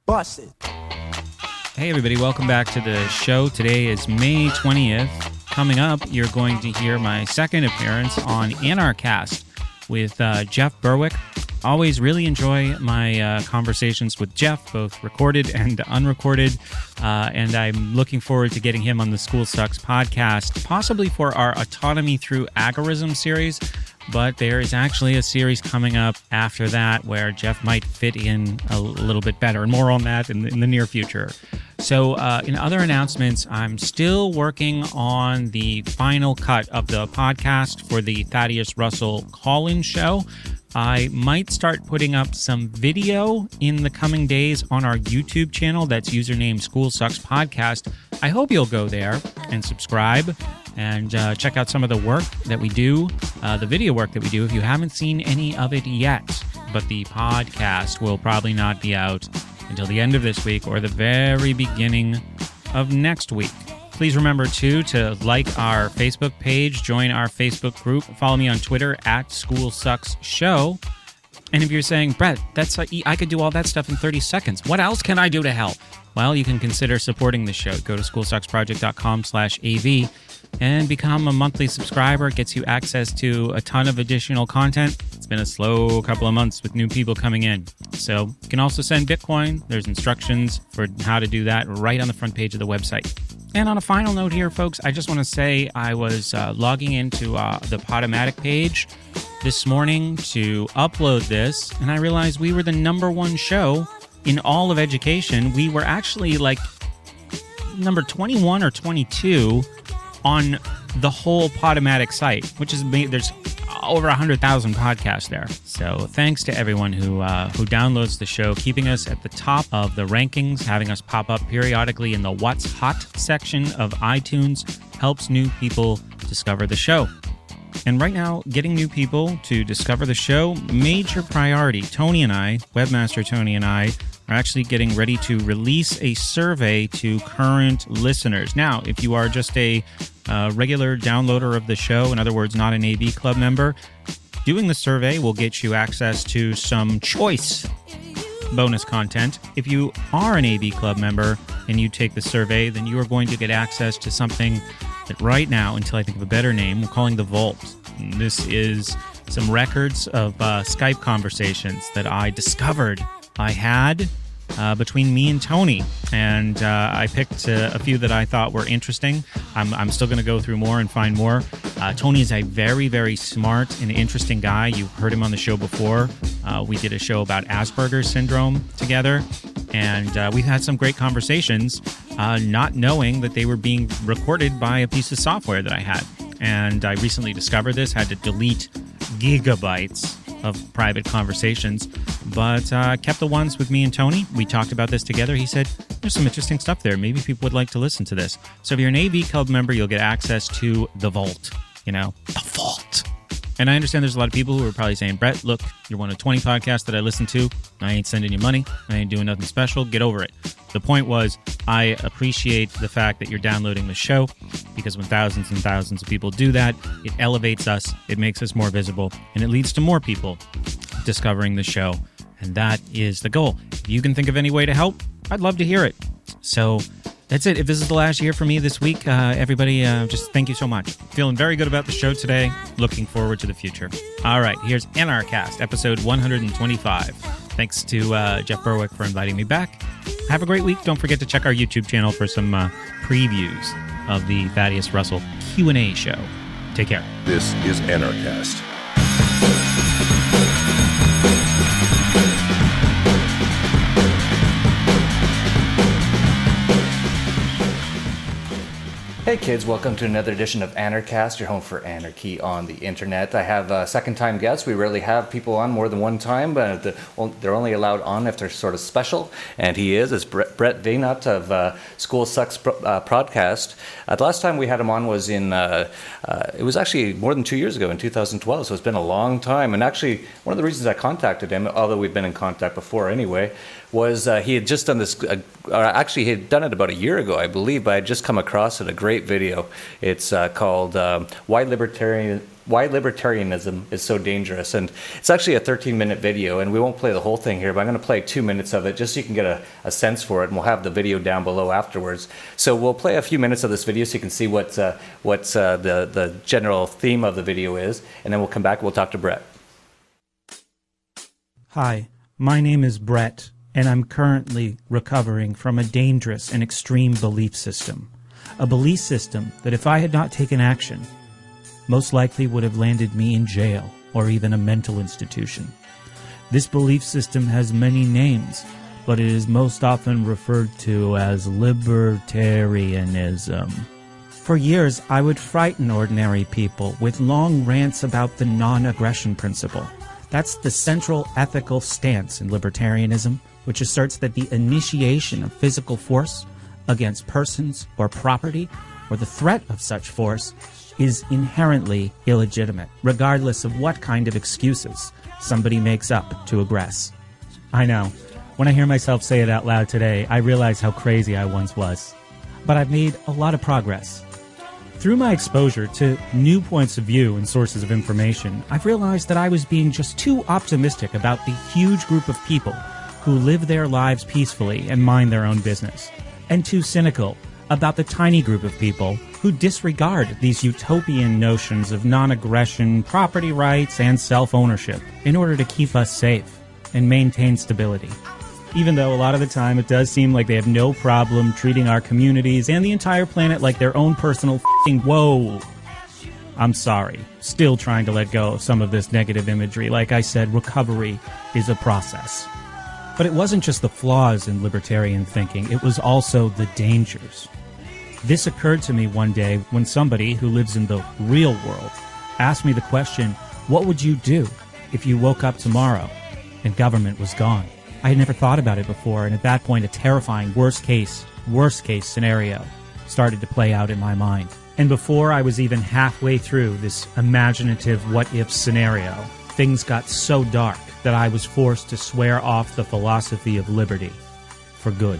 Bust it. Hey everybody, welcome back to the show. Today is May 20th. Coming up, you're going to hear my second appearance on Anarchast with Jeff Berwick. Always really enjoy my conversations with Jeff, both recorded and unrecorded, and I'm looking forward to getting him on the School Sucks podcast, possibly for our Autonomy Through Agorism series, but there is actually a series coming up after that where Jeff might fit in a little bit better, and more on that in the near future. So in other announcements, I'm still working on the final cut of the podcast for the Thaddeus Russell call-in show. I might start putting up some video in the coming days on our YouTube channel. That's username School Sucks Podcast. I hope you'll go there and subscribe and check out some of the work that we do, the video work that we do, if you haven't seen any of it yet. But the podcast will probably not be out until the end of this week or the very beginning of next week. Please remember, too, to like our Facebook page, join our Facebook group, follow me on Twitter at SchoolSucksShow. And if you're saying, Brett, I could do all that stuff in 30 seconds. What else can I do to help? Well, you can consider supporting the show. Go to SchoolSucksProject.com/AV and become a monthly subscriber. It gets you access to a ton of additional content. It's been a slow couple of months with new people coming in. So you can also send Bitcoin. There's instructions for how to do that right on the front page of the website. And on a final note here, folks, I just want to say I was logging into the Podomatic page this morning to upload this, and I realized we were the #1 show in all of education. We were actually like number 21 or 22 on the whole Podomatic site, which is, there's over 100,000 podcasts there. So thanks to everyone who downloads the show, keeping us at the top of the rankings, having us pop up periodically in the What's Hot section of iTunes helps new people discover the show. And right now, getting new people to discover the show, major priority. Tony and I, Webmaster Tony and I, are actually getting ready to release a survey to current listeners. Now, if you are just a regular downloader of the show, in other words, not an AV Club member, doing the survey will get you access to some choice bonus content. If you are an AV Club member and you take the survey, then you are going to get access to something that right now, until I think of a better name, we're calling the Vault. And this is some records of Skype conversations that I discovered I had between me and Tony, and I picked a few that I thought were interesting. I'm still going to go through more and find more. Tony is a very, very smart and interesting guy. You've heard him on the show before. We did a show about Asperger's syndrome together, and we've had some great conversations, not knowing that they were being recorded by a piece of software that I had. And I recently discovered this, had to delete gigabytes of private conversations, but kept the ones with me and Tony. We talked about this together. He said, there's some interesting stuff there. Maybe people would like to listen to this. So if you're an AV Club member, you'll get access to the Vault, the Vault. And I understand there's a lot of people who are probably saying, Brett, look, you're one of 20 podcasts that I listen to. I ain't sending you money. I ain't doing nothing special. Get over it. The point was, I appreciate the fact that you're downloading the show, because when thousands and thousands of people do that, it elevates us, it makes us more visible, and it leads to more people discovering the show. And that is the goal. If you can think of any way to help, I'd love to hear it. So that's it. If this is the last year for me this week, everybody, just thank you so much. Feeling very good about the show today. Looking forward to the future. All right, here's Anarchast, episode 125. Thanks to Jeff Berwick for inviting me back. Have a great week. Don't forget to check our YouTube channel for some previews of the Thaddeus Russell Q&A show. Take care. This is Anarchast. Hey kids, welcome to another edition of Anarchast, your home for anarchy on the internet. I have second-time guests. We rarely have people on more than one time, but they're only allowed on if they're sort of special. And he is Brett Vaynot of School Sucks Podcast. The last time we had him on was it was actually more than 2 years ago, in 2012, so it's been a long time. And actually, one of the reasons I contacted him, although we've been in contact before anyway, was he had just done this, or actually he had done it about a year ago, I believe, but I had just come across it, a great video. It's called Why Libertarianism is So Dangerous. And it's actually a 13-minute video, and we won't play the whole thing here, but I'm going to play 2 minutes of it just so you can get a sense for it, and we'll have the video down below afterwards. So we'll play a few minutes of this video so you can see what the general theme of the video is, and then we'll come back and we'll talk to Brett. Hi, my name is Brett, and I'm currently recovering from a dangerous and extreme belief system. A belief system that if I had not taken action, most likely would have landed me in jail or even a mental institution. This belief system has many names, but it is most often referred to as libertarianism. For years, I would frighten ordinary people with long rants about the non-aggression principle. That's the central ethical stance in libertarianism, which asserts that the initiation of physical force against persons or property, or the threat of such force, is inherently illegitimate, regardless of what kind of excuses somebody makes up to aggress. I know. When I hear myself say it out loud today, I realize how crazy I once was. But I've made a lot of progress. Through my exposure to new points of view and sources of information, I've realized that I was being just too optimistic about the huge group of people who live their lives peacefully and mind their own business, and too cynical about the tiny group of people who disregard these utopian notions of non-aggression, property rights, and self-ownership in order to keep us safe and maintain stability. Even though a lot of the time it does seem like they have no problem treating our communities and the entire planet like their own personal f***ing whoa. I'm sorry. Still trying to let go of some of this negative imagery. Like I said, recovery is a process. But it wasn't just the flaws in libertarian thinking, it was also the dangers. This occurred to me one day when somebody who lives in the real world asked me the question, what would you do if you woke up tomorrow and government was gone? I had never thought about it before, and at that point a terrifying worst case scenario started to play out in my mind. And before I was even halfway through this imaginative what-if scenario, things got so dark that I was forced to swear off the philosophy of liberty for good.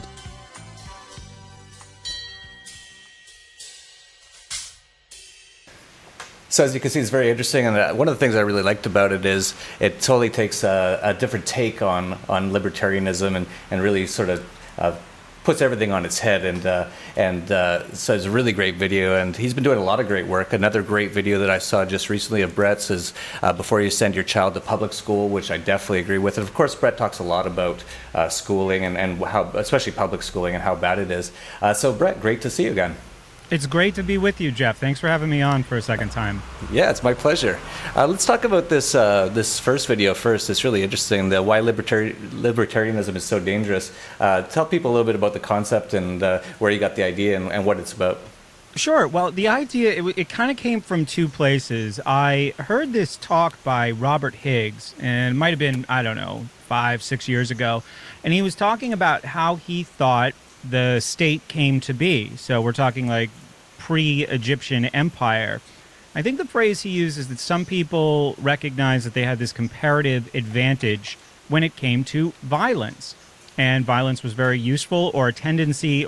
So as you can see, it's very interesting, and one of the things I really liked about it is it totally takes a different take on libertarianism and really sort of puts everything on its head, and so it's a really great video, and he's been doing a lot of great work. Another great video that I saw just recently of Brett's is Before You Send Your Child to Public School, which I definitely agree with. And of course, Brett talks a lot about schooling and how, especially public schooling, and how bad it is. So Brett, great to see you again. It's great to be with you, Jeff. Thanks for having me on for a second time. Yeah, it's my pleasure. Let's talk about this first video first. It's really interesting, the why libertarianism is so dangerous. Tell people a little bit about the concept and where you got the idea and what it's about. Sure. Well, the idea, it kind of came from two places. I heard this talk by Robert Higgs, and it might have been, I don't know, 5-6 years ago. And he was talking about how he thought the state came to be. So we're talking like pre-Egyptian empire. I think the phrase he used is that some people recognized that they had this comparative advantage when it came to violence. And violence was very useful, or a tendency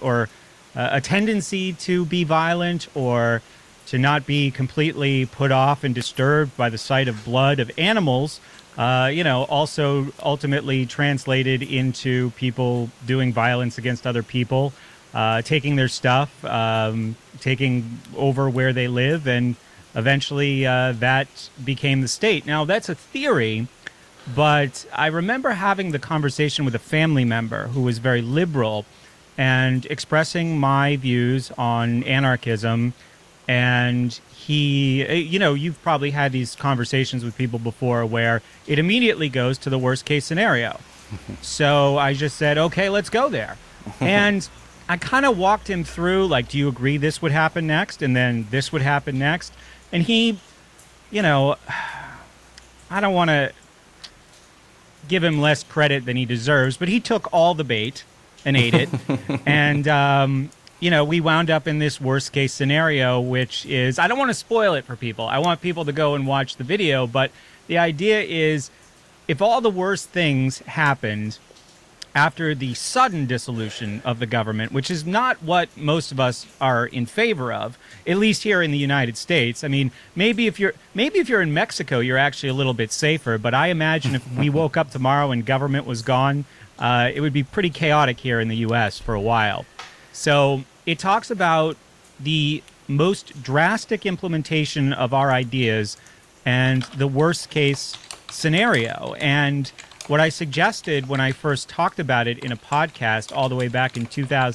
to be violent, or to not be completely put off and disturbed by the sight of blood of animals, also ultimately translated into people doing violence against other people, taking their stuff, taking over where they live, and eventually that became the state. Now, that's a theory, but I remember having the conversation with a family member who was very liberal and expressing my views on anarchism. And he, you've probably had these conversations with people before where it immediately goes to the worst case scenario. So I just said, okay, let's go there. And I kind of walked him through, like, do you agree this would happen next? And then this would happen next. And he, I don't want to give him less credit than he deserves, but he took all the bait and ate it. And, we wound up in this worst case scenario, which is, I don't want to spoil it for people. I want people to go and watch the video. But the idea is, if all the worst things happened after the sudden dissolution of the government, which is not what most of us are in favor of, at least here in the United States. I mean, maybe if you're in Mexico, you're actually a little bit safer. But I imagine if we woke up tomorrow and government was gone, it would be pretty chaotic here in the U.S. for a while. So it talks about the most drastic implementation of our ideas and the worst case scenario. And what I suggested when I first talked about it in a podcast all the way back in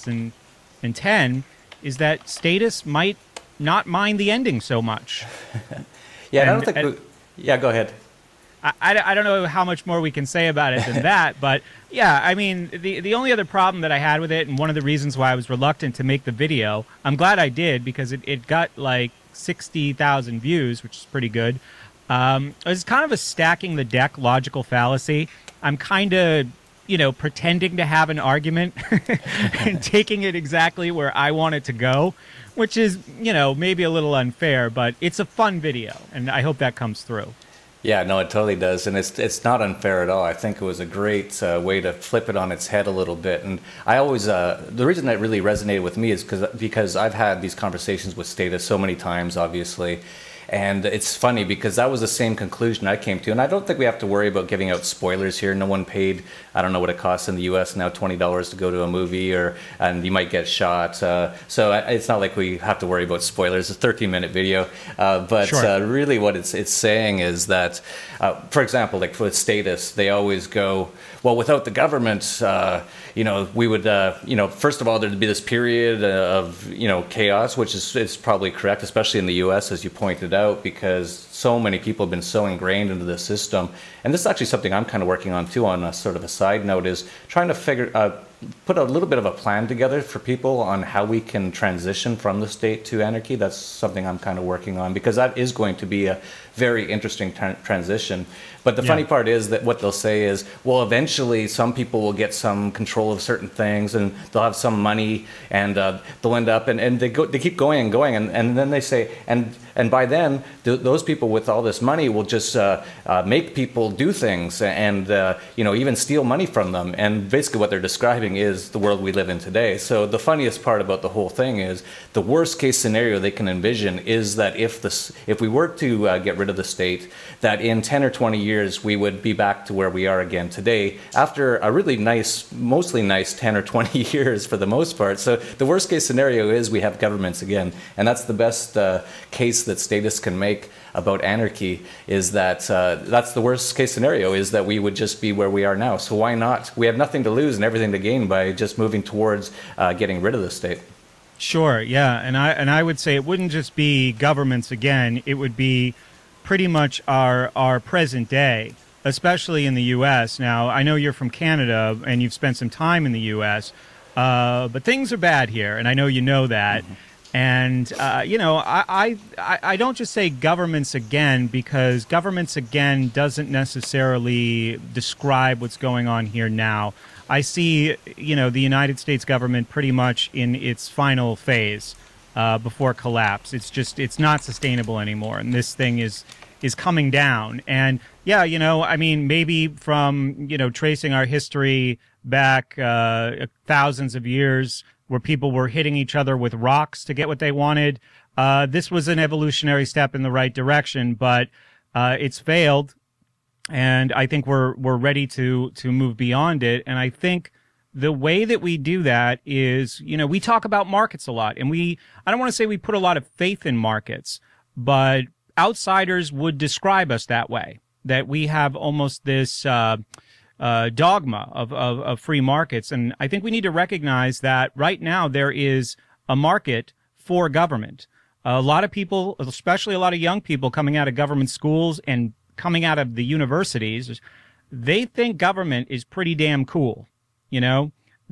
2010 is that Status might not mind the ending so much. Yeah, and I don't think... yeah, go ahead. I don't know how much more we can say about it than that, but yeah, I mean, the only other problem that I had with it, and one of the reasons why I was reluctant to make the video, I'm glad I did, because it got like 60,000 views, which is pretty good. It's kind of a stacking the deck logical fallacy. I'm kind of, pretending to have an argument and taking it exactly where I want it to go, which is, maybe a little unfair, but it's a fun video, and I hope that comes through. Yeah, no, it totally does, and it's not unfair at all. I think it was a great way to flip it on its head a little bit. And I always, the reason that really resonated with me is because I've had these conversations with Status so many times, obviously. And it's funny because that was the same conclusion I came to. And I don't think we have to worry about giving out spoilers here. No one paid, I don't know what it costs in the U.S. now, $20 to go to a movie, and you might get shot. So it's not like we have to worry about spoilers. It's a 13-minute video. But sure. Really what it's saying is that, for example, like for Status, they always go, well, without the government, we would, first of all, there'd be this period of, chaos, which is probably correct, especially in the U.S., as you pointed out, because so many people have been so ingrained into the system. And this is actually something I'm kind of working on, too, on a sort of a side note, is trying to put a little bit of a plan together for people on how we can transition from the state to anarchy. That's something I'm kind of working on, because that is going to be a very interesting transition. But the funny part is that what they'll say is, well, eventually some people will get some control of certain things and they'll have some money and they'll end up, and they keep going and going. And then they say, and by then, those people with all this money will just make people do things and, even steal money from them. And basically what they're describing is the world we live in today. So the funniest part about the whole thing is the worst case scenario they can envision is that if we were to get rid of the state, that in 10 or 20 years we would be back to where we are again today after a really mostly nice 10 or 20 years for the most part. So the worst case scenario is we have governments again. And that's the best case that Status can make about anarchy, is that that's the worst case scenario, is that we would just be where we are now. So why not? We have nothing to lose and everything to gain by just moving towards getting rid of the state. Sure, yeah, and I would say it wouldn't just be governments again, it would be pretty much our present day, especially in the U.S. Now, I know you're from Canada and you've spent some time in the U.S., but things are bad here, and I know you know that. Mm-hmm. And, I don't just say governments again, because governments again doesn't necessarily describe what's going on here now. I see, the United States government pretty much in its final phase before collapse. It's not sustainable anymore. And this thing is coming down. And yeah, maybe from, tracing our history back thousands of years, where people were hitting each other with rocks to get what they wanted. This was an evolutionary step in the right direction, but it's failed, and I think we're ready to move beyond it. And I think the way that we do that is, we talk about markets a lot, and I don't want to say we put a lot of faith in markets, but outsiders would describe us that way, that we have almost this dogma of free markets. And I think we need to recognize that right now there is a market for government. A lot of people, especially a lot of young people coming out of government schools and coming out of the universities, they think government is pretty damn cool. I'm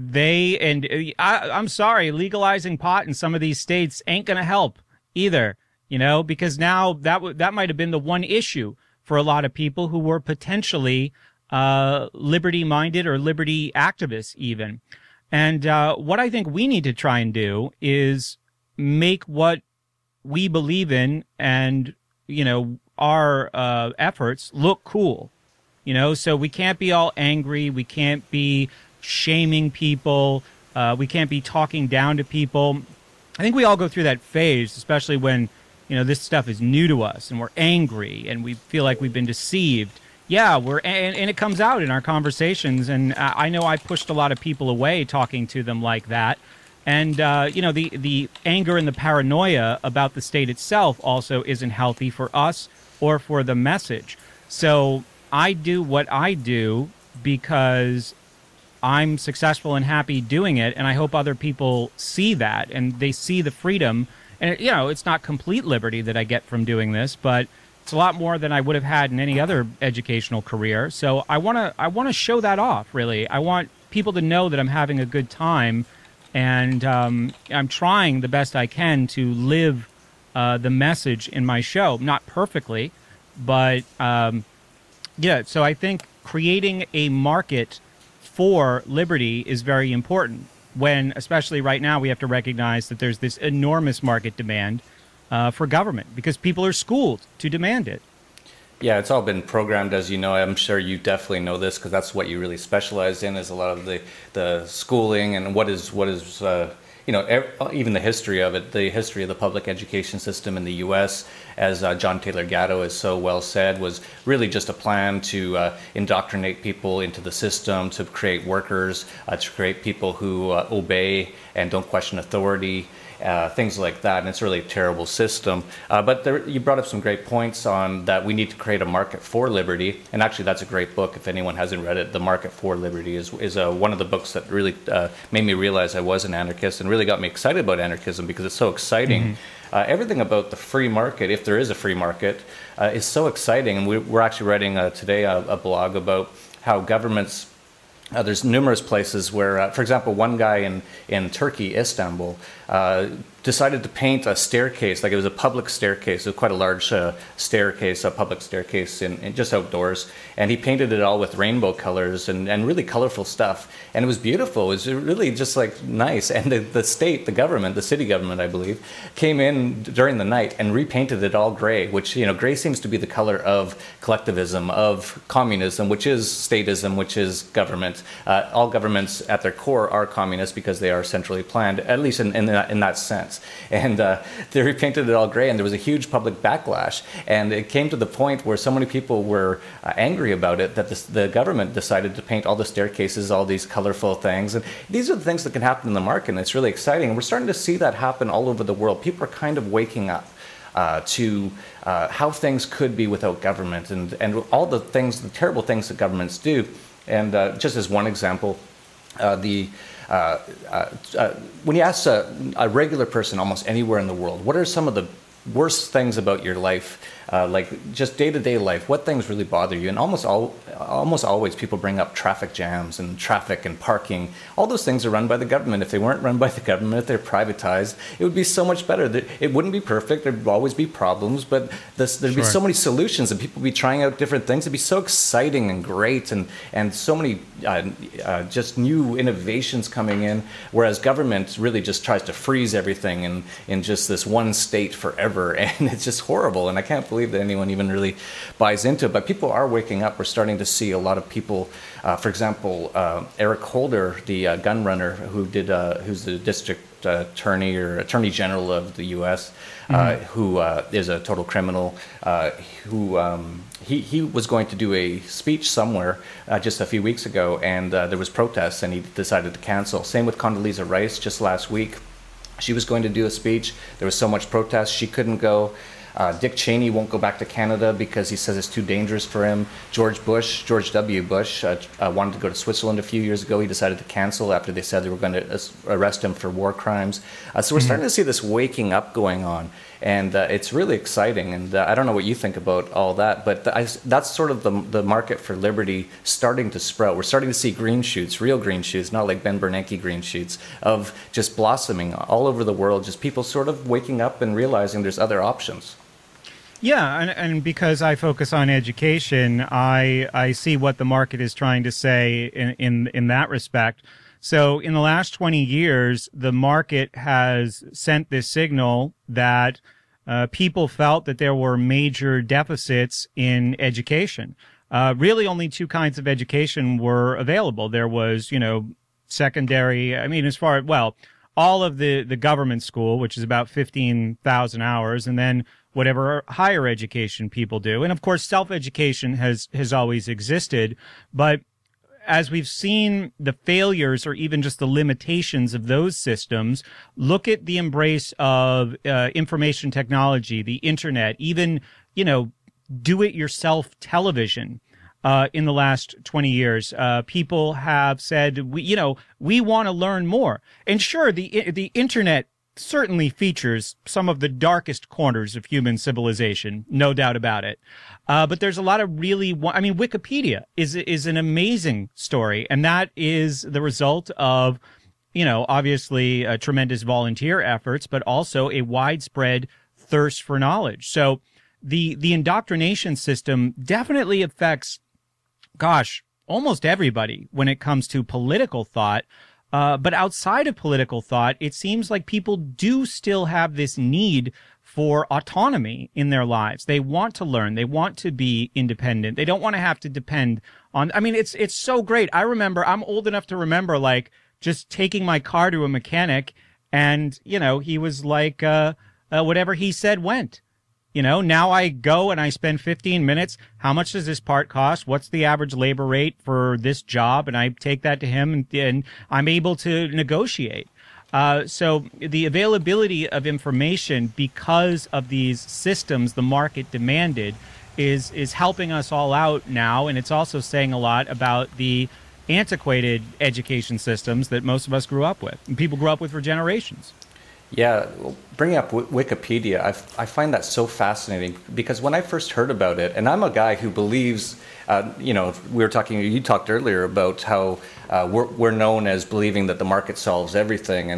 sorry, legalizing pot in some of these states ain't going to help either, because now that might have been the one issue for a lot of people who were potentially liberty-minded or liberty activists even. And what I think we need to try and do is make what we believe in and, our efforts look cool. So we can't be all angry. We can't be shaming people. We can't be talking down to people. I think we all go through that phase, especially when, this stuff is new to us and we're angry and we feel like we've been deceived. Yeah, and it comes out in our conversations. And I know I pushed a lot of people away talking to them like that. And, the anger and the paranoia about the state itself also isn't healthy for us or for the message. So I do what I do because I'm successful and happy doing it, and I hope other people see that and they see the freedom. And, it's not complete liberty that I get from doing this, but it's a lot more than I would have had in any other educational career. So I want to show that off, really. I want people to know that I'm having a good time, and I'm trying the best I can to live the message in my show. Not perfectly, but, so I think creating a market for liberty is very important when, especially right now, we have to recognize that there's this enormous market demand for government because people are schooled to demand it. Yeah, it's all been programmed, as you know. I'm sure you definitely know this because that's what you really specialize in, is a lot of the schooling and what is even the history of it, the history of the public education system in the U.S., as John Taylor Gatto has so well said, was really just a plan to indoctrinate people into the system, to create workers, to create people who obey and don't question authority, things like that. And it's really a terrible system. But you brought up some great points on that we need to create a market for liberty. And actually, that's a great book. If anyone hasn't read it, The Market for Liberty is one of the books that really made me realize I was an anarchist and really got me excited about anarchism because it's so exciting. Mm-hmm. Everything about the free market, if there is a free market, is so exciting. And we're actually writing today a blog about how governments, there's numerous places where, for example, one guy in Turkey, Istanbul, decided to paint a staircase, like it was a public staircase. It was quite a large staircase, a public staircase in just outdoors. And he painted it all with rainbow colors and really colorful stuff. And it was beautiful. It was really just like nice. And the state, the government, the city government, I believe, came in during the night and repainted it all gray, which, gray seems to be the color of collectivism, of communism, which is statism, which is government. All governments at their core are communist because they are centrally planned, at least in that sense. And they repainted it all gray, and there was a huge public backlash. And it came to the point where so many people were angry about it that the government decided to paint all the staircases, all these colorful things. And these are the things that can happen in the market, and it's really exciting. And we're starting to see that happen all over the world. People are kind of waking up to how things could be without government and all the terrible things that governments do. And just as one example, when you ask a regular person almost anywhere in the world, what are some of the worst things about your life, like just day-to-day life, what things really bother you? And almost always people bring up traffic jams and traffic and parking. All those things are run by the government. If they weren't run by the government, if they're privatized, it would be so much better. It wouldn't be perfect. There'd always be problems, but there'd be so many solutions and people would be trying out different things. It'd be so exciting and great and so many just new innovations coming in, whereas government really just tries to freeze everything in just this one state forever. And it's just horrible. And I can't believe that anyone even really buys into it. But people are waking up. We're starting to see a lot of people, for example, Eric Holder, the gun runner who's the district attorney or attorney general of the U.S., who is a total criminal, he was going to do a speech somewhere just a few weeks ago, and there was protests, and he decided to cancel. Same with Condoleezza Rice just last week. She was going to do a speech. There was so much protest, she couldn't go. Dick Cheney won't go back to Canada because he says it's too dangerous for him. George W. Bush, wanted to go to Switzerland a few years ago. He decided to cancel after they said they were going to arrest him for war crimes. So we're starting to see this waking up going on. And it's really exciting. And I don't know what you think about all that, but that's sort of the market for liberty starting to sprout. We're starting to see green shoots, real green shoots, not like Ben Bernanke green shoots, of just blossoming all over the world, just people sort of waking up and realizing there's other options. Yeah, and because I focus on education, I see what the market is trying to say in that respect. So in the last 20 years, the market has sent this signal that people felt that there were major deficits in education. really only two kinds of education were available. There was, secondary, all of the government school, which is about 15,000 hours, and then whatever higher education people do. And of course, self-education has always existed, but as we've seen the failures or even just the limitations of those systems, look at the embrace of information technology, the internet, even, do-it-yourself television. In the last 20 years, people have said, we want to learn more. And sure, the internet certainly features some of the darkest corners of human civilization, no doubt about it. But there's a lot of Wikipedia is an amazing story, and that is the result of, obviously tremendous volunteer efforts, but also a widespread thirst for knowledge. So the indoctrination system definitely affects, almost everybody when it comes to political thought. But outside of political thought, it seems like people do still have this need for autonomy in their lives. They want to learn. They want to be independent. They don't want to have to depend on, it's so great. I remember, I'm old enough to remember, just taking my car to a mechanic and, he was like, whatever he said went. Now I go and I spend 15 minutes. How much does this part cost? What's the average labor rate for this job? And I take that to him and I'm able to negotiate. So the availability of information because of these systems the market demanded is helping us all out now. And it's also saying a lot about the antiquated education systems that most of us grew up with and people grew up with for generations. Yeah, bringing up Wikipedia, I find that so fascinating because when I first heard about it, and I'm a guy who believes, you talked earlier about how we're known as believing that the market solves everything,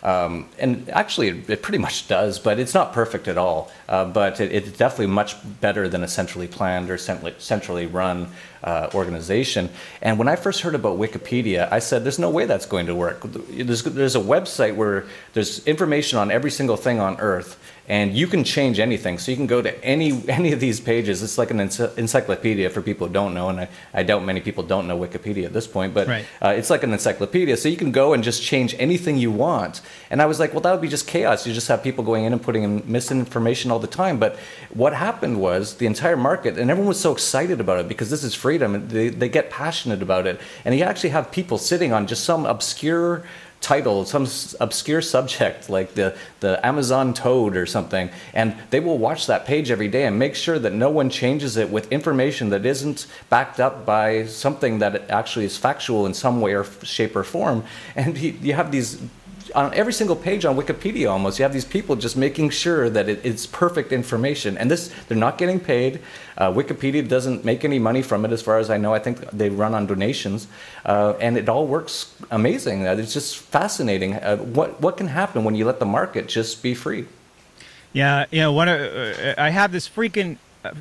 and actually it pretty much does, but it's not perfect at all. But it's definitely much better than a centrally planned or centrally run organization. And when I first heard about Wikipedia, I said, there's no way that's going to work. There's a website where there's information on every single thing on Earth, and you can change anything. So you can go to any of these pages. It's like an encyclopedia for people who don't know, and I doubt many people don't know Wikipedia at this point, but right. It's like an encyclopedia. So you can go and just change anything you want. And I was like, well, that would be just chaos. You just have people going in and putting in misinformation all the time. But what happened was the entire market, and everyone was so excited about it because this is freedom, and they get passionate about it. And you actually have people sitting on just some obscure title, some obscure subject like the Amazon toad or something, and they will watch that page every day and make sure that no one changes it with information that isn't backed up by something that actually is factual in some way or shape or form. And you have these on every single page on Wikipedia almost, you have these people just making sure that it's perfect information. And they're not getting paid. Wikipedia doesn't make any money from it as far as I know. I think they run on donations. And it all works amazing. It's just fascinating. What can happen when you let the market just be free? Yeah, I have this frequent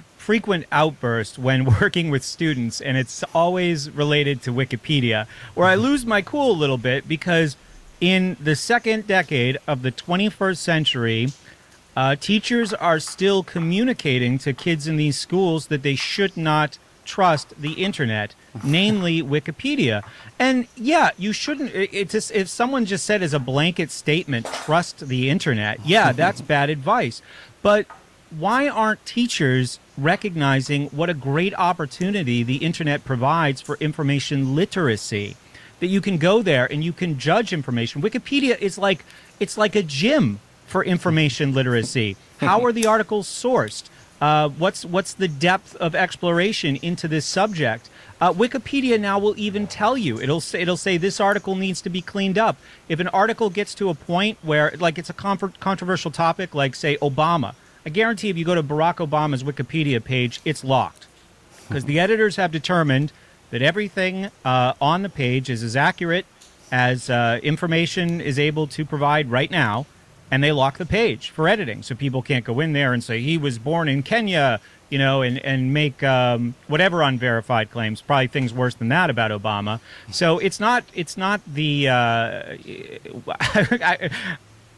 outburst when working with students, and it's always related to Wikipedia, where I lose my cool a little bit because in the second decade of the 21st century, teachers are still communicating to kids in these schools that they should not trust the internet, namely Wikipedia. And yeah, you shouldn't. It's just, if someone just said as a blanket statement, trust the internet, yeah, that's bad advice. But why aren't teachers recognizing what a great opportunity the internet provides for information literacy? That you can go there and you can judge information. Wikipedia is like a gym for information literacy. How are the articles sourced? What's the depth of exploration into this subject? Wikipedia now will even tell you. It'll say this article needs to be cleaned up. If an article gets to a point where, like, it's a controversial topic, like say Obama, I guarantee if you go to Barack Obama's Wikipedia page, it's locked because the editors have determined that everything on the page is as accurate as information is able to provide right now, and they lock the page for editing, so people can't go in there and say he was born in Kenya, and make whatever unverified claims, probably things worse than that about Obama. So it's not the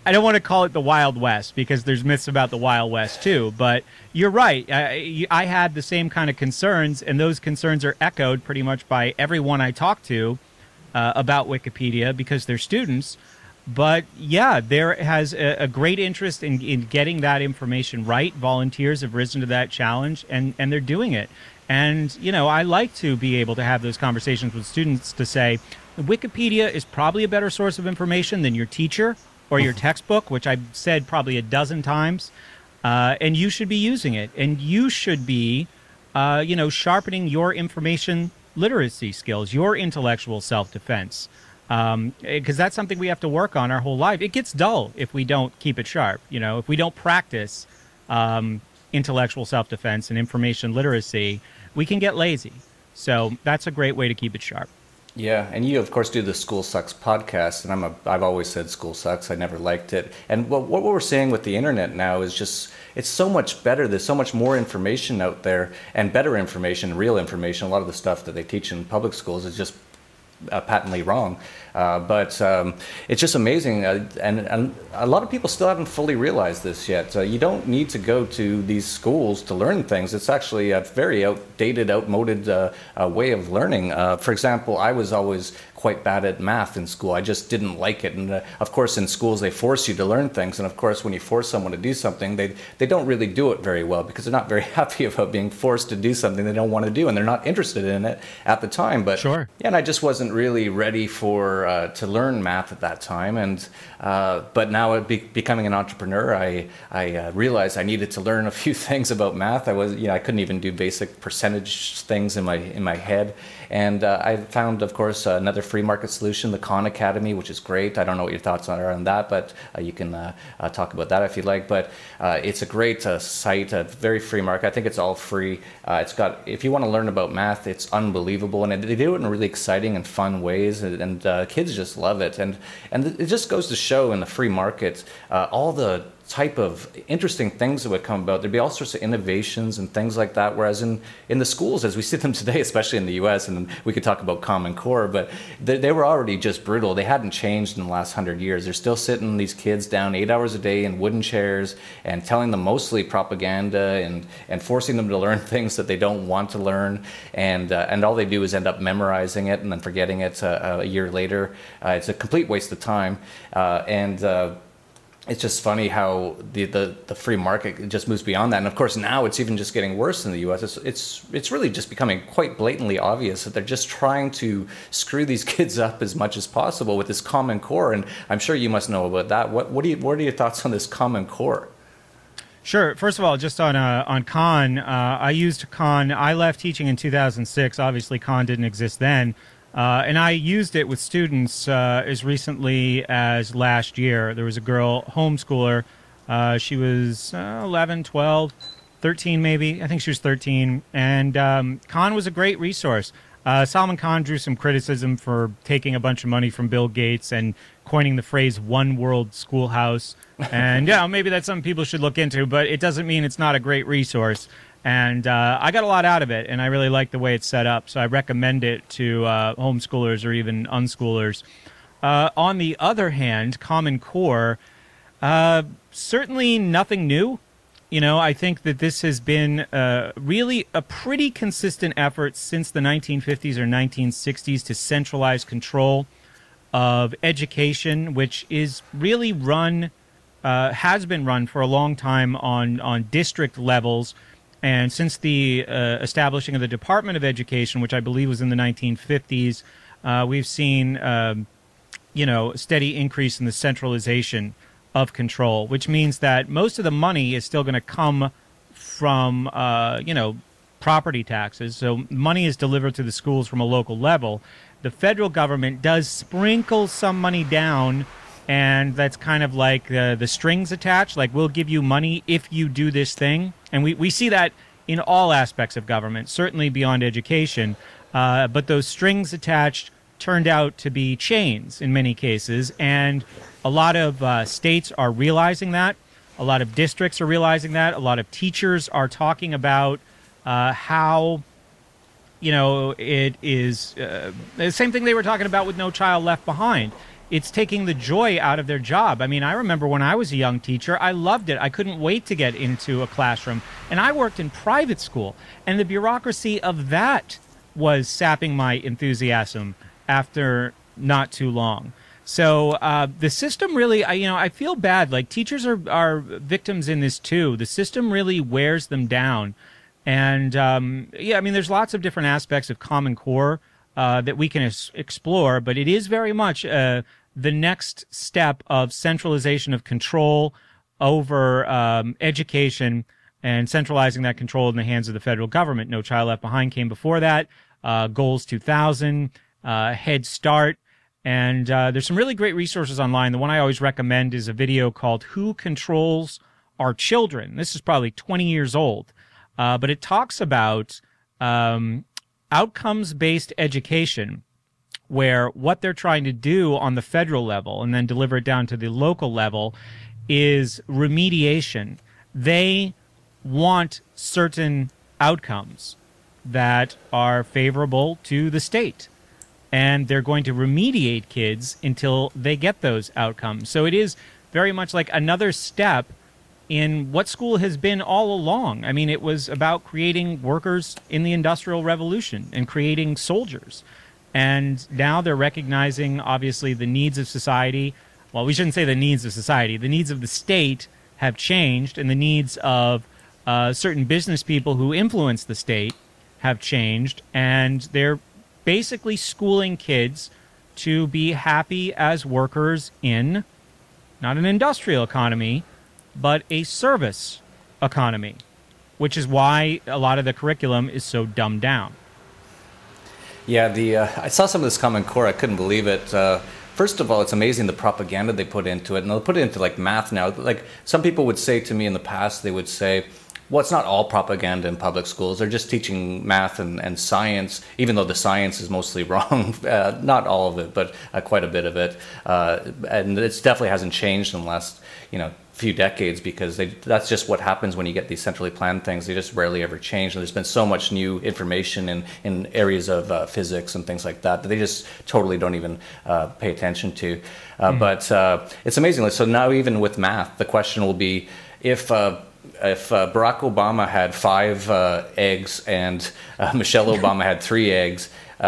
I don't want to call it the Wild West because there's myths about the Wild West too, but you're right. I had the same kind of concerns, and those concerns are echoed pretty much by everyone I talk to about Wikipedia because they're students. But yeah, there has a great interest in getting that information right. Volunteers have risen to that challenge, and they're doing it. And, you know, I like to be able to have those conversations with students to say, Wikipedia is probably a better source of information than your teacher or your textbook, which I've said probably a dozen times, and you should be using it. And you should be, sharpening your information literacy skills, your intellectual self-defense, because that's something we have to work on our whole life. It gets dull if we don't keep it sharp. You know, if we don't practice intellectual self-defense and information literacy, we can get lazy. So that's a great way to keep it sharp. Yeah, and you, of course, do the School Sucks podcast, and I've always said school sucks. I never liked it. And what we're seeing with the internet now is just, it's so much better. There's so much more information out there, and better information, real information. A lot of the stuff that they teach in public schools is just patently wrong. But it's just amazing. And a lot of people still haven't fully realized this yet. You don't need to go to these schools to learn things. It's actually a very outmoded way of learning. For example, I was always quite bad at math in school. I just didn't like it. And of course, in schools, they force you to learn things. And of course, when you force someone to do something, they don't really do it very well because they're not very happy about being forced to do something they don't want to do. And they're not interested in it at the time. But sure. Yeah, and I just wasn't really ready to learn math at that time. And but now becoming an entrepreneur, I realized I needed to learn a few things about math. I couldn't even do basic percentage things in my head. And I found, of course, another free market solution, the Khan Academy, which is great. I don't know what your thoughts are on that, but you can talk about that if you'd like. But it's a great site, a very free market. I think it's all free. It's got, if you want to learn about math, it's unbelievable, and they do it in really exciting and fun ways, and kids just love it. And it just goes to show in the free market all the type of interesting things that would come about. There'd be all sorts of innovations and things like that, whereas in the schools as we see them today, especially in the US, and we could talk about Common Core, but they were already just brutal. They hadn't changed in the last 100 years. They're still sitting these kids down 8 hours a day in wooden chairs and telling them mostly propaganda and forcing them to learn things that they don't want to learn, and all they do is end up memorizing it and then forgetting it a year later. It's a complete waste of time, it's just funny how the free market just moves beyond that. And of course, now it's even just getting worse in the US. It's really just becoming quite blatantly obvious that they're just trying to screw these kids up as much as possible with this Common Core. And I'm sure you must know about that. What are your thoughts on this Common Core? Sure. First of all, just on Khan, I used Khan. I left teaching in 2006. Obviously, Khan didn't exist then. And I used it with students as recently as last year. There was a girl, homeschooler. She was 11, 12, 13 maybe. I think she was 13. And Khan was a great resource. Salman Khan drew some criticism for taking a bunch of money from Bill Gates and coining the phrase one world schoolhouse. And yeah, maybe that's something people should look into, but it doesn't mean it's not a great resource. And I got a lot out of it, and I really like the way it's set up. So I recommend it to homeschoolers or even unschoolers. On the other hand, Common Core, certainly nothing new. You know, I think that this has been really a pretty consistent effort since the 1950s or 1960s to centralize control of education, which is really run, has been run for a long time on district levels. And since the establishing of the Department of Education, which I believe was in the 1950s, we've seen, steady increase in the centralization of control, which means that most of the money is still going to come from, property taxes. So money is delivered to the schools from a local level. The federal government does sprinkle some money down, and that's kind of like the strings attached, like we'll give you money if you do this thing. And we see that in all aspects of government, certainly beyond education. But those strings attached turned out to be chains in many cases. And a lot of states are realizing that. A lot of districts are realizing that. A lot of teachers are talking about how, it is the same thing they were talking about with No Child Left Behind. it's taking the joy out of their job. I mean, I remember when I was a young teacher, I loved it. I couldn't wait to get into a classroom. And I worked in private school, and the bureaucracy of that was sapping my enthusiasm after not too long. So the system really, I feel bad. Like, teachers are victims in this too. The system really wears them down. And there's lots of different aspects of Common Core that we can explore, but it is very much the next step of centralization of control over education and centralizing that control in the hands of the federal government. No Child Left Behind came before that. Goals 2000, Head Start. And there's some really great resources online. The one I always recommend is a video called Who Controls Our Children? This is probably 20 years old. But it talks about outcomes-based education, where what they're trying to do on the federal level and then deliver it down to the local level is remediation. They want certain outcomes that are favorable to the state, and they're going to remediate kids until they get those outcomes. So it is very much like another step in what school has been all along. I mean, it was about creating workers in the Industrial Revolution and creating soldiers. And now they're recognizing, obviously, the needs of society. Well, we shouldn't say the needs of society. The needs of the state have changed, and the needs of certain business people who influence the state have changed. And they're basically schooling kids to be happy as workers in not an industrial economy, but a service economy, which is why a lot of the curriculum is so dumbed down. Yeah, I saw some of this Common Core. I couldn't believe it. First of all, it's amazing the propaganda they put into it, and they'll put it into like math now. Like, some people would say to me in the past, they would say, well, it's not all propaganda in public schools. They're just teaching math and science, even though the science is mostly wrong. Not all of it, but quite a bit of it. And it definitely hasn't changed in the last, few decades, because that's just what happens when you get these centrally planned things. They just rarely ever change. And there's been so much new information in areas of physics and things like that they just totally don't even pay attention to. But it's amazing. So now, even with math, the question will be, if Barack Obama had 5 eggs and Michelle Obama had 3 eggs,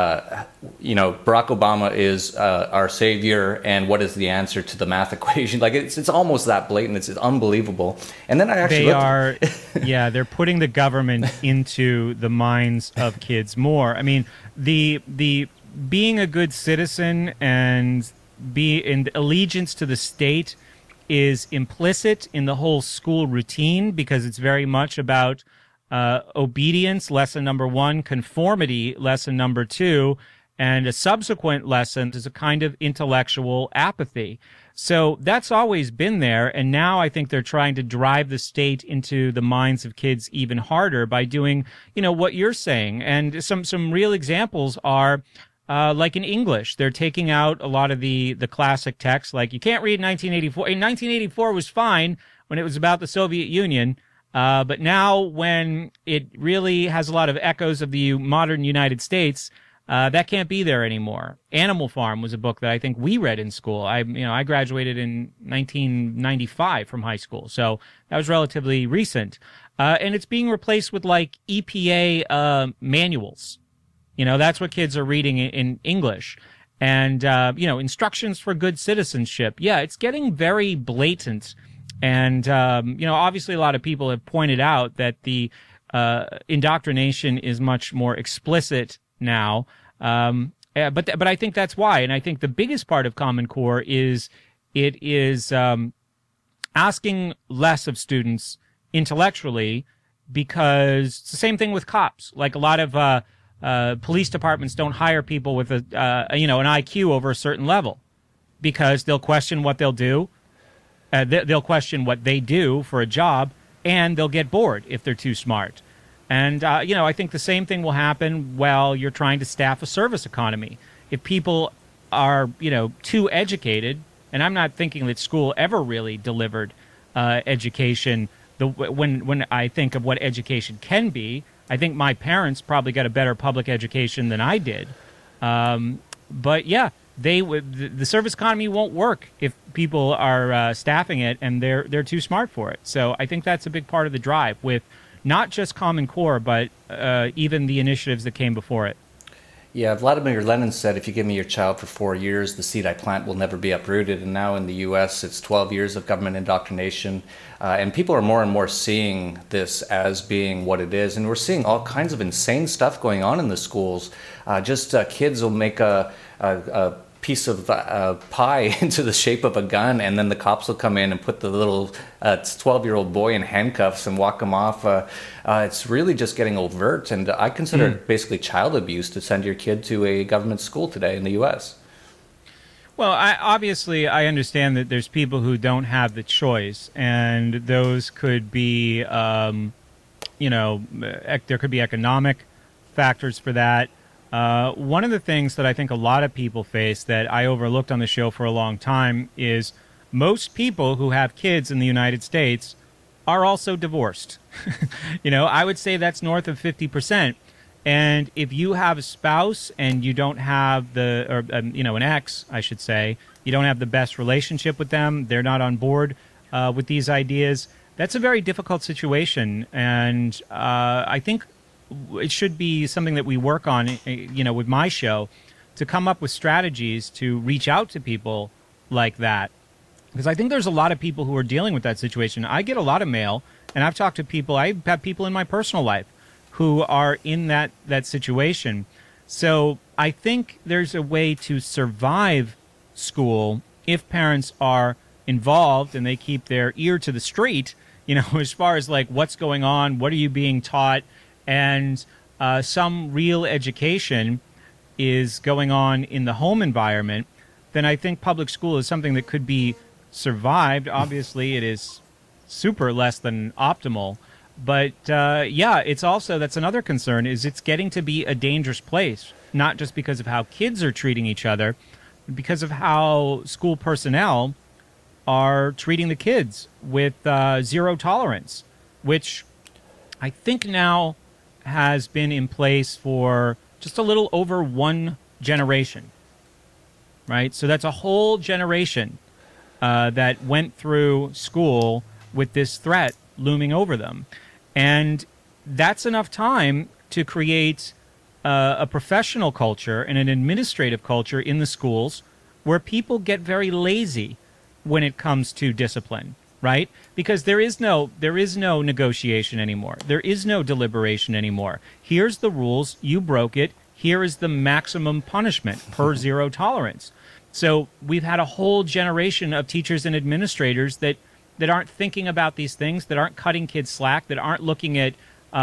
Barack Obama is our savior, and what is the answer to the math equation? Like, it's almost that blatant. It's unbelievable. And then I actually they're putting the government into the minds of kids more. I mean, the being a good citizen and in allegiance to the state is implicit in the whole school routine, because it's very much about obedience, lesson number 1, conformity, lesson number 2, and a subsequent lesson is a kind of intellectual apathy. So that's always been there, and now I think they're trying to drive the state into the minds of kids even harder by doing, what you're saying. And some real examples are, like in English, they're taking out a lot of the classic texts, like you can't read 1984. In 1984 was fine when it was about the Soviet Union. But now, when it really has a lot of echoes of the modern United States, that can't be there anymore. Animal Farm was a book that I think we read in school. I graduated in 1995 from high school, so that was relatively recent. And it's being replaced with like EPA manuals. That's what kids are reading in English. And, instructions for good citizenship. Yeah, it's getting very blatant. And, obviously a lot of people have pointed out that the indoctrination is much more explicit now. But I think that's why. And I think the biggest part of Common Core is it is asking less of students intellectually, because it's the same thing with cops. Like, a lot of police departments don't hire people with an IQ over a certain level, because they'll question what they'll do. They'll question what they do for a job, and they'll get bored if they're too smart. And, I think the same thing will happen while you're trying to staff a service economy. If people are, too educated, and I'm not thinking that school ever really delivered education. When I think of what education can be, I think my parents probably got a better public education than I did. But, yeah, the service economy won't work if people are staffing it and they're too smart for it. So I think that's a big part of the drive with not just Common Core, but even the initiatives that came before it. Yeah, Vladimir Lenin said, if you give me your child for 4 years, the seed I plant will never be uprooted. And now in the U.S., it's 12 years of government indoctrination. And people are more and more seeing this as being what it is. And we're seeing all kinds of insane stuff going on in the schools. Kids will make a piece of pie into the shape of a gun, and then the cops will come in and put the little 12-year-old boy in handcuffs and walk him off. It's really just getting overt, and I consider it basically child abuse to send your kid to a government school today in the U.S. Well, obviously, I understand that there's people who don't have the choice, and those could be, there could be economic factors for that. One of the things that I think a lot of people face that I overlooked on the show for a long time is most people who have kids in the United States are also divorced. I would say that's north of 50%. And if you have a spouse and you don't have an ex, I should say, you don't have the best relationship with them, they're not on board with these ideas, that's a very difficult situation. And I think it should be something that we work on, with my show, to come up with strategies to reach out to people like that. Because I think there's a lot of people who are dealing with that situation. I get a lot of mail, and I've talked to people, I have people in my personal life who are in that situation. So I think there's a way to survive school if parents are involved and they keep their ear to the street, as far as like what's going on, what are you being taught, and some real education is going on in the home environment, then I think public school is something that could be survived. Obviously, it is super less than optimal. But, it's also, that's another concern, is it's getting to be a dangerous place, not just because of how kids are treating each other, but because of how school personnel are treating the kids with zero tolerance, which I think now has been in place for just a little over one generation, right? So that's a whole generation that went through school with this threat looming over them. And that's enough time to create a professional culture and an administrative culture in the schools where people get very lazy when it comes to discipline. Right? Because there is no negotiation anymore. There is no deliberation anymore. Here's the rules. You broke it. Here is the maximum punishment per zero tolerance. So we've had a whole generation of teachers and administrators that aren't thinking about these things, that aren't cutting kids slack, that aren't looking at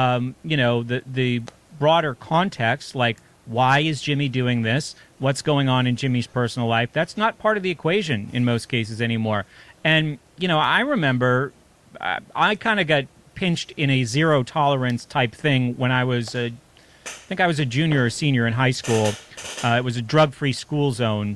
the broader context, like why is Jimmy doing this? What's going on in Jimmy's personal life? That's not part of the equation in most cases anymore. And I remember I kind of got pinched in a zero tolerance type thing when I was I think I was a junior or senior in high school. It was a drug-free school zone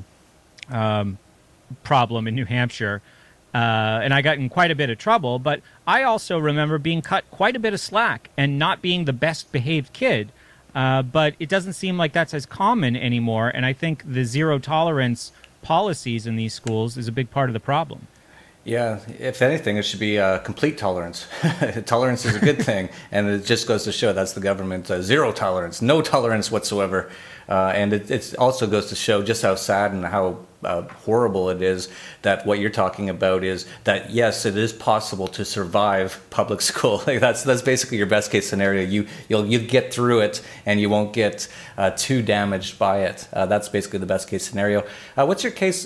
problem in New Hampshire. And I got in quite a bit of trouble. But I also remember being cut quite a bit of slack and not being the best behaved kid. But it doesn't seem like that's as common anymore. And I think the zero tolerance policies in these schools is a big part of the problem. Yeah, if anything, it should be complete tolerance. Tolerance is a good thing, and it just goes to show that's the government, zero tolerance, no tolerance whatsoever. And it also goes to show just how sad and how horrible it is that what you're talking about is that, yes, it is possible to survive public school. Like that's basically your best case scenario. You'll get through it, and you won't get too damaged by it. That's basically the best case scenario. What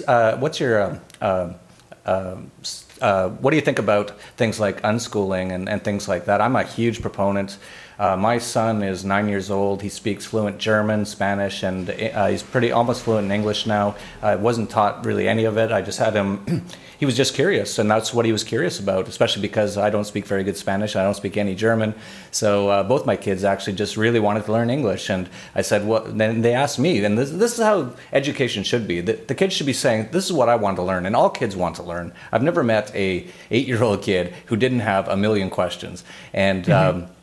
do you think about things like unschooling and things like that? I'm a huge proponent. My son is 9 years old. He speaks fluent German, Spanish, and he's almost fluent in English now. I wasn't taught really any of it. I just had him, he was just curious, and that's what he was curious about, especially because I don't speak very good Spanish. I don't speak any German. So both my kids actually just really wanted to learn English. And I said, well, then they asked me, and this is how education should be. The kids should be saying, this is what I want to learn, and all kids want to learn. I've never met a 8-year-old kid who didn't have a million questions. And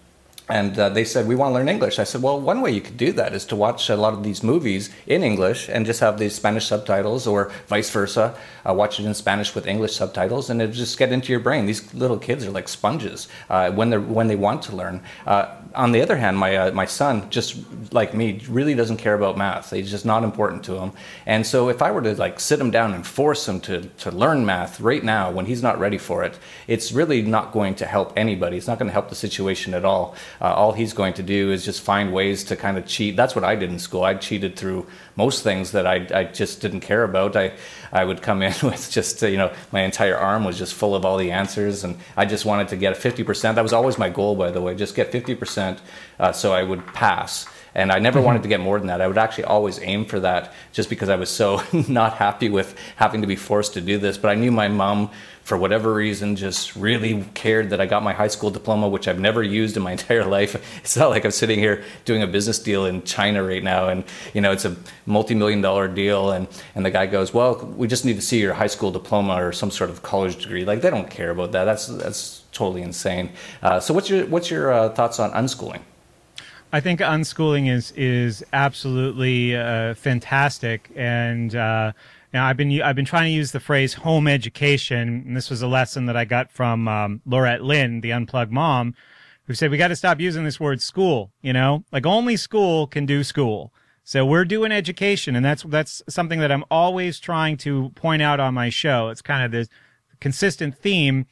And they said, we want to learn English. I said, well, one way you could do that is to watch a lot of these movies in English and just have these Spanish subtitles, or vice versa. Watch it in Spanish with English subtitles, and it'll just get into your brain. These little kids are like sponges when they want to learn. On the other hand, my son, just like me, really doesn't care about math. It's just not important to him. And so if I were to like sit him down and force him to learn math right now when he's not ready for it, it's really not going to help anybody. It's not going to help the situation at all. All he's going to do is just find ways to kind of cheat. That's what I did in school. I cheated through most things that I just didn't care about. I would come in with just, my entire arm was just full of all the answers, and I just wanted to get a 50%. That was always my goal, by the way, just get 50% so I would pass. And I never wanted to get more than that. I would actually always aim for that just because I was so not happy with having to be forced to do this. But I knew my mom, for whatever reason, just really cared that I got my high school diploma, which I've never used in my entire life. It's not like I'm sitting here doing a business deal in China right now, and it's a multi-million-dollar deal, and the guy goes, well, we just need to see your high school diploma or some sort of college degree. Like, they don't care about that. That's totally insane. So what's your thoughts on unschooling? I think unschooling is absolutely fantastic, and I've been trying to use the phrase home education, and this was a lesson that I got from Laurette Lynn, the Unplugged mom, who said we got to stop using this word school. Like only school can do school. So we're doing education, and that's something that I'm always trying to point out on my show. It's kind of this consistent theme.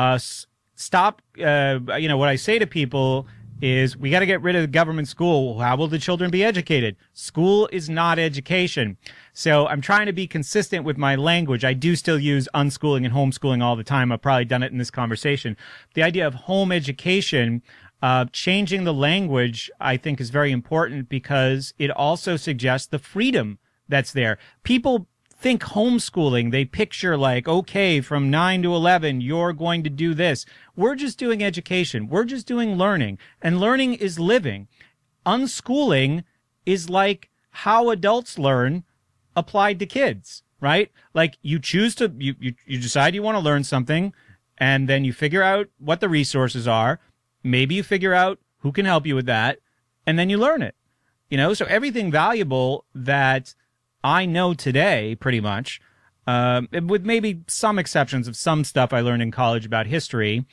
Stop. What I say to people is we got to get rid of the government school. How will the children be educated? School is not education. So I'm trying to be consistent with my language. I do still use unschooling and homeschooling all the time. I've probably done it in this conversation. The idea of home education, changing the language, I think is very important because it also suggests the freedom that's there. People think homeschooling, they picture like, okay, from 9 to 11, you're going to do this. We're just doing education. We're just doing learning. And learning is living. Unschooling is like how adults learn applied to kids, right? Like you choose to, you decide you want to learn something, and then you figure out what the resources are. Maybe you figure out who can help you with that, and then you learn it. So everything valuable that I know today, pretty much, with maybe some exceptions of some stuff I learned in college about history,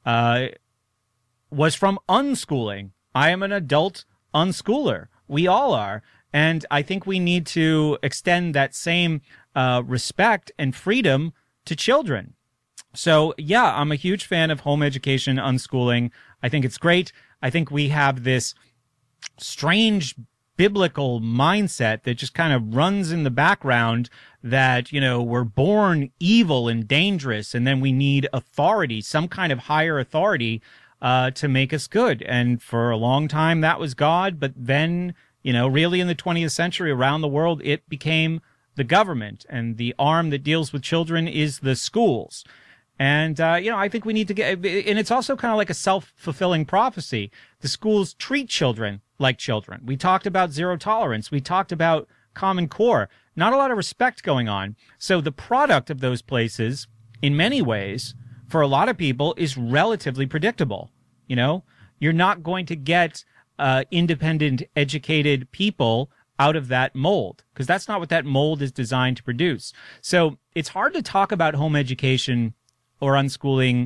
was from unschooling. I am an adult unschooler. We all are. And I think we need to extend that same respect and freedom to children. So, yeah, I'm a huge fan of home education, unschooling. I think it's great. I think we have this strange biblical mindset that just kind of runs in the background that, we're born evil and dangerous, and then we need authority, some kind of higher authority to make us good. And for a long time, that was God. But then, really in the 20th century around the world, it became the government, and the arm that deals with children is the schools. And, I think we need to get, and it's also kind of like a self-fulfilling prophecy. The schools treat children like children. We talked about zero tolerance. We talked about Common Core. Not a lot of respect going on. So the product of those places, in many ways, for a lot of people, is relatively predictable. You're not going to get independent, educated people out of that mold, because that's not what that mold is designed to produce. So it's hard to talk about home education or unschooling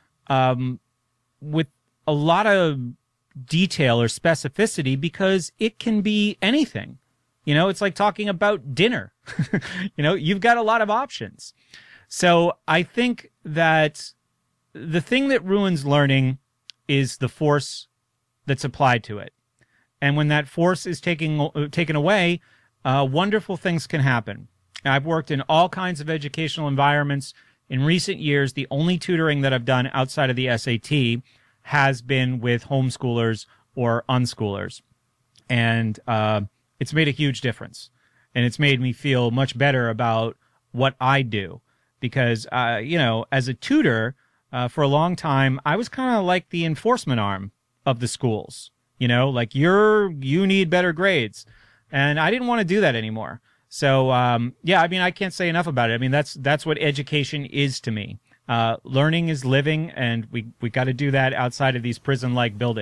with a lot of detail or specificity, because it can be anything. It's like talking about dinner. You've got a lot of options. So I think that the thing that ruins learning is the force that's applied to it. And when that force is taken away, wonderful things can happen. I've worked in all kinds of educational environments. In recent years, the only tutoring that I've done outside of the SAT has been with homeschoolers or unschoolers. And it's made a huge difference. And it's made me feel much better about what I do. Because, as a tutor, for a long time, I was kind of like the enforcement arm of the schools. Like you need better grades. And I didn't want to do that anymore. So, I can't say enough about it. That's what education is to me. Learning is living, and we got to do that outside of these prison-like buildings.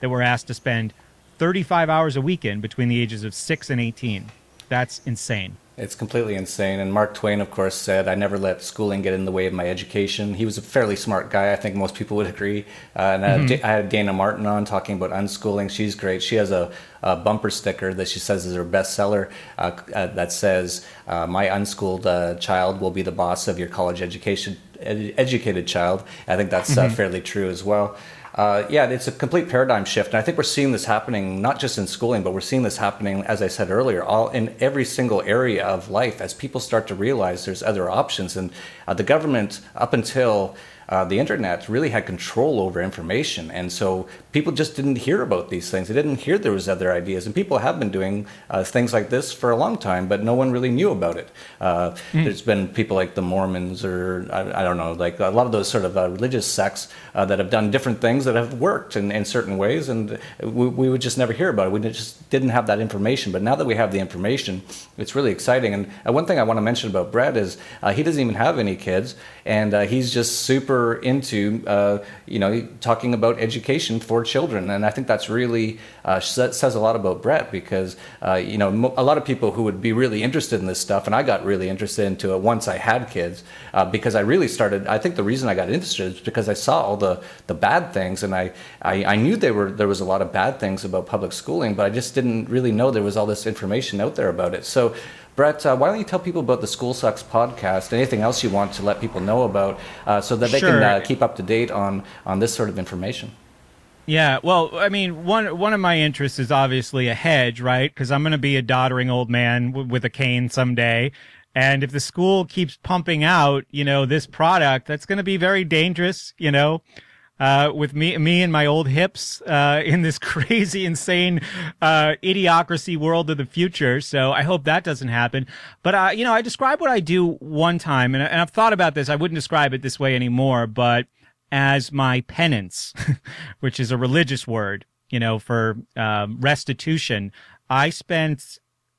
that we're asked to spend 35 hours a weekend between the ages of 6 and 18. That's insane. It's completely insane. And Mark Twain, of course, said, "I never let schooling get in the way of my education." He was a fairly smart guy. I think most people would agree. I had Dana Martin on talking about unschooling. She's great. She has a bumper sticker that she says is her bestseller that says, "My unschooled child will be the boss of your college educated child." I think that's fairly true as well. Yeah, it's a complete paradigm shift. And I think we're seeing this happening not just in schooling, but we're seeing this happening, as I said earlier, all in every single area of life as people start to realize there's other options. And the government, up until the internet, really had control over information. And so people just didn't hear about these things. They didn't hear there was other ideas. And people have been doing things like this for a long time, but no one really knew about it. There's been people like the Mormons, or I don't know, like a lot of those sort of religious sects that have done different things that have worked in certain ways. And we would just never hear about it. We just didn't have that information. But now that we have the information, it's really exciting. And one thing I want to mention about Brett is he doesn't even have any kids. And he's just super into talking about education for children, and I think that's really says a lot about Brett, because a lot of people who would be really interested in this stuff, and I got really interested into it once I had kids, because I really started. I think the reason I got interested is because I saw all the bad things, and I knew there was a lot of bad things about public schooling, but I just didn't really know there was all this information out there about it. So Brett, why don't you tell people about the School Sucks podcast, anything else you want to let people know about, so that they can keep up to date on this sort of information? Yeah, well, I mean, one of my interests is obviously a hedge, right? Because I'm going to be a doddering old man with a cane someday. And if the school keeps pumping out, this product, that's going to be very dangerous, with me and my old hips in this crazy, insane idiocracy world of the future. So I hope that doesn't happen. But, I described what I do one time, and I've thought about this. I wouldn't describe it this way anymore, but as my penance, which is a religious word, for restitution. I spent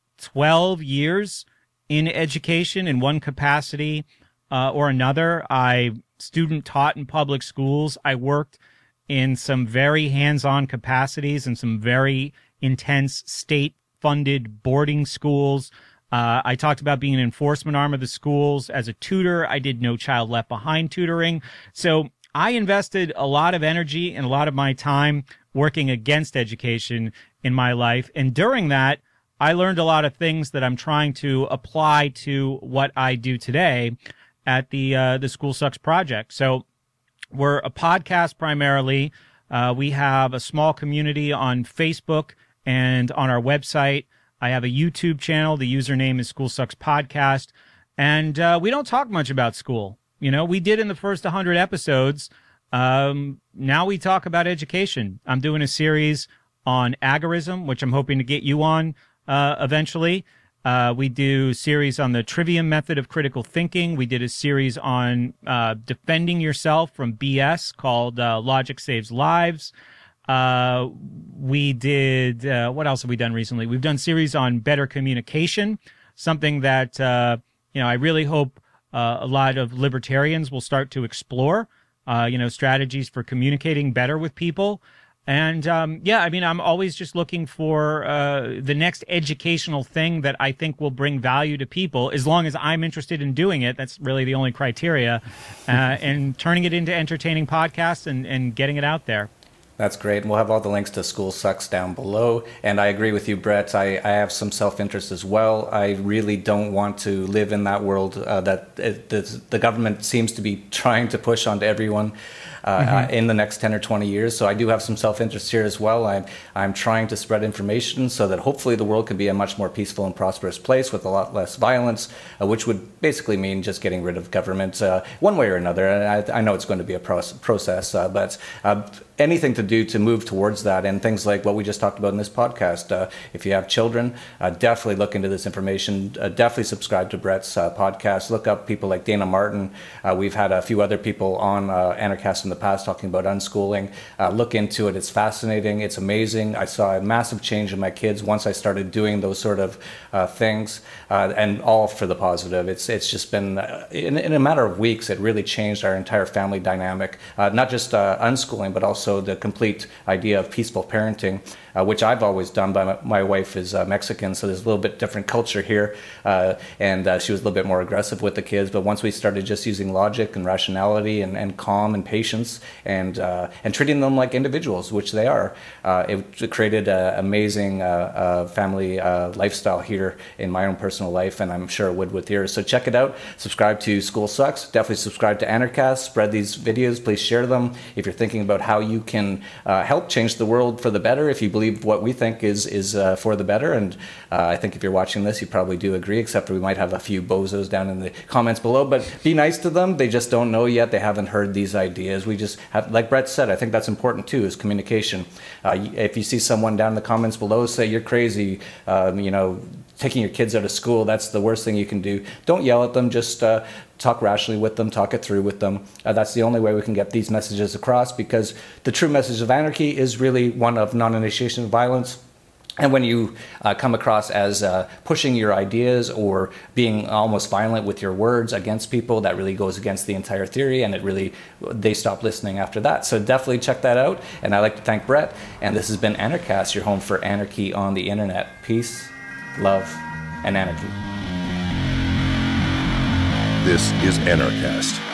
12 years in education in one capacity or another. I student taught in public schools. I worked in some very hands-on capacities in some very intense state-funded boarding schools. I talked about being an enforcement arm of the schools. As a tutor, I did No Child Left Behind tutoring. So I invested a lot of energy and a lot of my time working against education in my life. And during that, I learned a lot of things that I'm trying to apply to what I do today at the School Sucks Project. So we're a podcast primarily. We have a small community on Facebook and on our website. I have a YouTube channel. The username is School Sucks Podcast. And we don't talk much about school. We did in the first 100 episodes. Now we talk about education. I'm doing a series on agorism, which I'm hoping to get you on eventually. We do series on the Trivium method of critical thinking. We did a series on defending yourself from BS called Logic Saves Lives. We did, what else have we done recently? We've done series on better communication, something that, I really hope a lot of libertarians will start to explore, strategies for communicating better with people. And, I'm always just looking for the next educational thing that I think will bring value to people, as long as I'm interested in doing it. That's really the only criteria, and turning it into entertaining podcasts and getting it out there. That's great. And we'll have all the links to School Sucks down below. And I agree with you, Brett. I have some self-interest as well. I really don't want to live in that world that the government seems to be trying to push onto everyone in the next 10 or 20 years. So I do have some self-interest here as well. I'm trying to spread information so that hopefully the world can be a much more peaceful and prosperous place with a lot less violence, which would basically mean just getting rid of government one way or another. And I know it's going to be a process, but anything to do to move towards that, and things like what we just talked about in this podcast. If you have children, definitely look into this information. Definitely subscribe to Brett's podcast. Look up people like Dana Martin. We've had a few other people on Anarchast in the past talking about unschooling. Look into it. It's fascinating. It's amazing. I saw a massive change in my kids once I started doing those sort of things, and all for the positive. It's just been, in a matter of weeks, it really changed our entire family dynamic, not just unschooling, but also the complete idea of peaceful parenting, which I've always done. But my wife is Mexican, so there's a little bit different culture here, and she was a little bit more aggressive with the kids. But once we started just using logic and rationality and calm and patience and treating them like individuals, which they are, it created an amazing family lifestyle here in my own personal life, and I'm sure it would with yours. So check it out. Subscribe to School Sucks. Definitely subscribe to Anarchast. Spread these videos. Please share them. If you're thinking about how you can help change the world for the better, if you believe what we think is for the better, and I think if you're watching this, you probably do agree, except we might have a few bozos down in the comments below, but be nice to them. They just don't know yet. They haven't heard these ideas. We just have, like Brett said, I think that's important too, is communication. If you see someone down in the comments below say you're crazy, taking your kids out of school, that's the worst thing you can do. Don't yell at them, just talk rationally with them, talk it through with them. That's the only way we can get these messages across, because the true message of anarchy is really one of non-initiation of violence. And when you come across as pushing your ideas or being almost violent with your words against people, that really goes against the entire theory, and they stop listening after that. So definitely check that out. And I'd like to thank Brett. And this has been Anarchast, your home for anarchy on the internet. Peace, love, and anarchy. This is Anarchast.